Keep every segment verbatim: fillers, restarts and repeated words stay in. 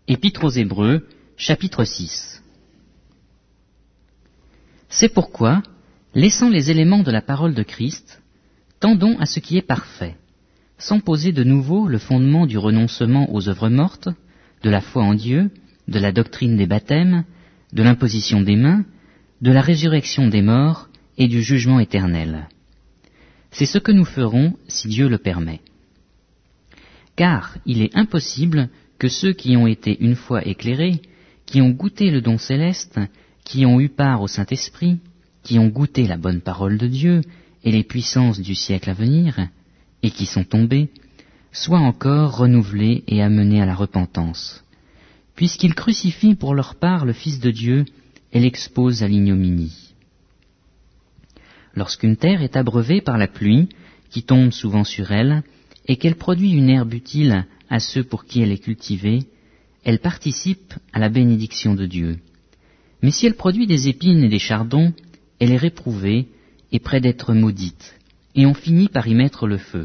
Épître aux Hébreux, chapitre six. C'est pourquoi, laissant les éléments de la parole de Christ, tendons à ce qui est parfait, sans poser de nouveau le fondement du renoncement aux œuvres mortes, de la foi en Dieu, de la doctrine des baptêmes, de l'imposition des mains, de la résurrection des morts et du jugement éternel. C'est ce que nous ferons si Dieu le permet. Car il est impossible que ceux qui ont été une fois éclairés, qui ont goûté le don céleste, qui ont eu part au Saint-Esprit, qui ont goûté la bonne parole de Dieu et les puissances du siècle à venir, et qui sont tombés, soient encore renouvelés et amenés à la repentance, puisqu'ils crucifient pour leur part le Fils de Dieu et l'exposent à l'ignominie. Lorsqu'une terre est abreuvée par la pluie, qui tombe souvent sur elle, et qu'elle produit une herbe utile à ceux pour qui elle est cultivée, elle participe à la bénédiction de Dieu. Mais si elle produit des épines et des chardons, elle est réprouvée et près d'être maudite, et on finit par y mettre le feu.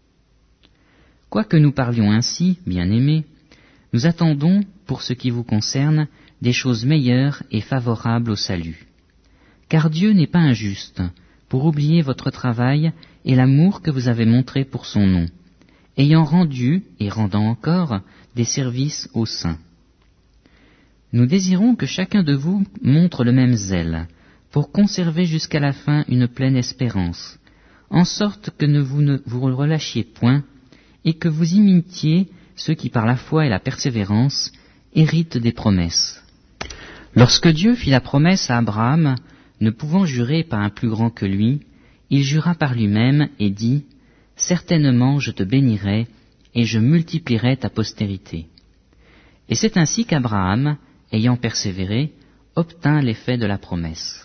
Quoique nous parlions ainsi, bien-aimés, nous attendons, pour ce qui vous concerne, des choses meilleures et favorables au salut. Car Dieu n'est pas injuste, pour oublier votre travail et l'amour que vous avez montré pour son nom, ayant rendu, et rendant encore, des services aux saints. Nous désirons que chacun de vous montre le même zèle, pour conserver jusqu'à la fin une pleine espérance, en sorte que ne vous ne vous relâchiez point, et que vous imitiez ceux qui par la foi et la persévérance héritent des promesses. Lorsque Dieu fit la promesse à Abraham, ne pouvant jurer par un plus grand que lui, il jura par lui-même et dit « Certainement je te bénirai, et je multiplierai ta postérité. » Et c'est ainsi qu'Abraham, ayant persévéré, obtint l'effet de la promesse.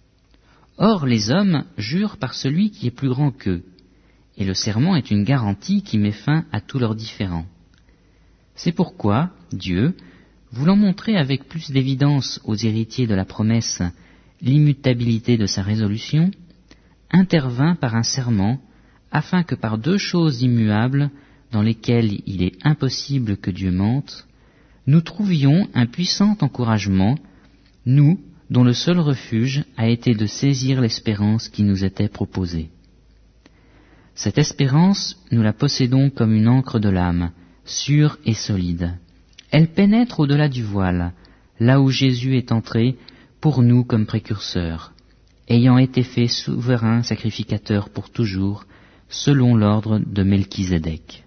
Or les hommes jurent par celui qui est plus grand qu'eux, et le serment est une garantie qui met fin à tous leurs différends. C'est pourquoi Dieu, voulant montrer avec plus d'évidence aux héritiers de la promesse l'immutabilité de sa résolution, intervint par un serment, afin que par deux choses immuables, dans lesquelles il est impossible que Dieu mente, nous trouvions un puissant encouragement, nous, dont le seul refuge a été de saisir l'espérance qui nous était proposée. Cette espérance, nous la possédons comme une ancre de l'âme, sûre et solide. Elle pénètre au-delà du voile, là où Jésus est entré pour nous comme précurseur, ayant été fait souverain sacrificateur pour toujours, selon l'ordre de Melchizedek.